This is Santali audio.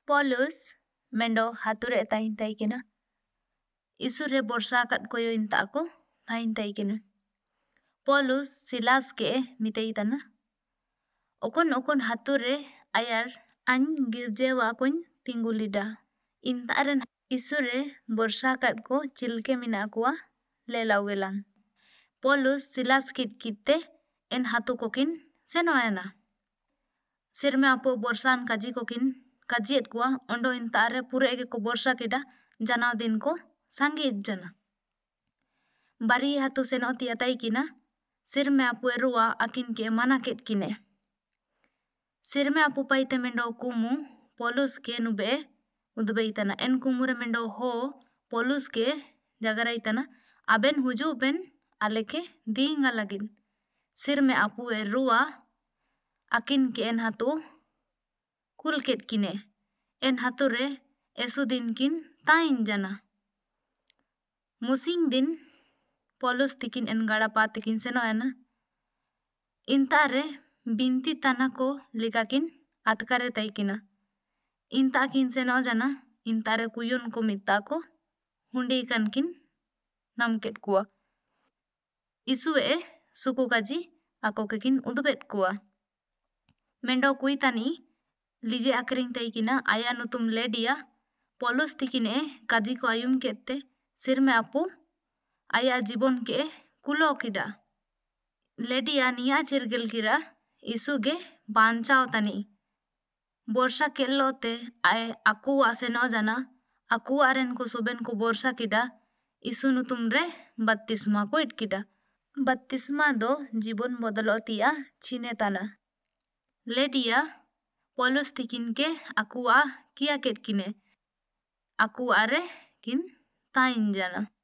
Polus mendo hature tain tai kina. Isure borsa kat koyo inta ko tain tai kina. Polus Silas ke mitei tana. Okon hature ayar an girjewa akun tinggulida. Inta aren isure borsa kat ko chilke mina kuwa lelawelang. Polus Silas kite en hatu kokin senoena. Sirme apo borsan kaji kokin kajiet kuwa ondo intare pure ege ko borsa kida janau din ko sangit jana. Bari hatu senoti atai kina sirme apu erua akin ke mana ket kine. Sirme apu paite mendo kumu Polus ke nube udbeitana en kumure mendo ho Polus ke jagaraitana aben huju ben aleke dinga lagin. Sirme apu erua akin ke en hatu kulket kine. En hature esudin kin tain jana. Musing din Polus tikin en gadapa tikin senoena. Intare binti tanako likakin atkare taikina. Inta kin seno jana intare kuyun ko mitako hundi ikan kin namket kuwa. Isue suku kaji ako kekin udubet kuwa. Mendo kuitani lije akring taikina aya nutum Ledia Polus tikin kaji ko ayum kette sirme apu aya jibon ke kulo kida. Ledia niya chirgil kira isuge banchao tani. Borsa kellote ay aku aseno jana aku aren ko suben ko borsa kida isu nutumre baptisma ko itkida. Baptisma do jibon bodolotia chinetana. Ledia Polus tikin ke aku kia ket kine. Aku are kin tain jana.